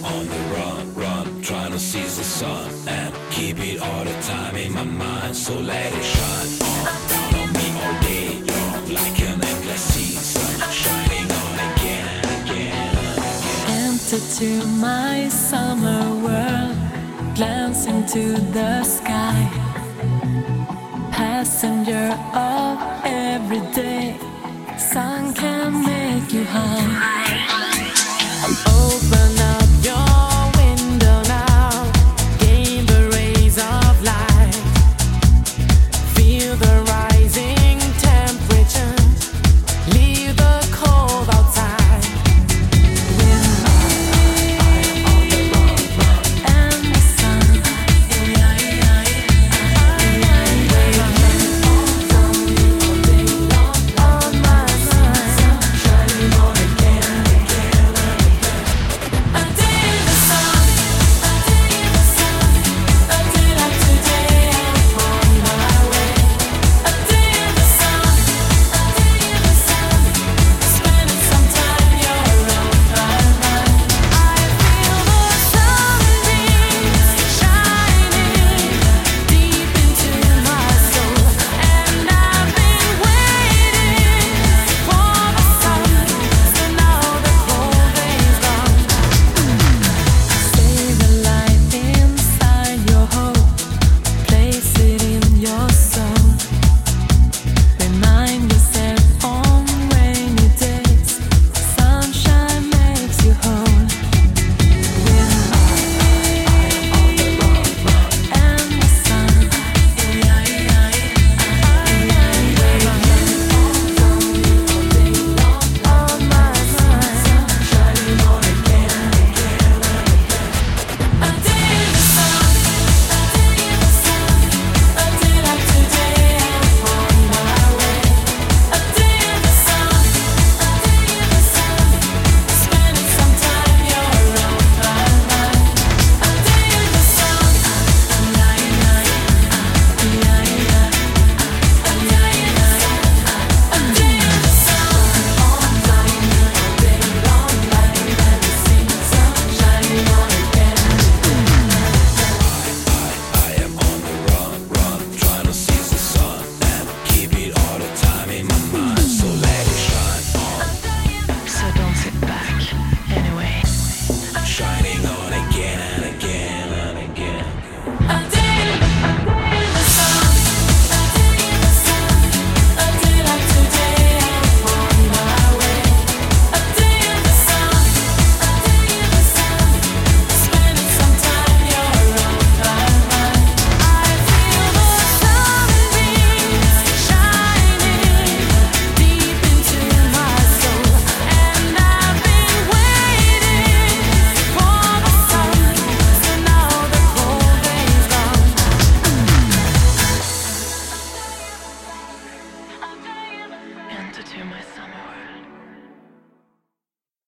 on the run, run, trying to seize the sun and keep it all the time in my mind. So let it shine on me all day, like an endless season, shining on again and again and again. Enter to my summer world, glance into the sky. Passenger of every day, sun can make you high. I'm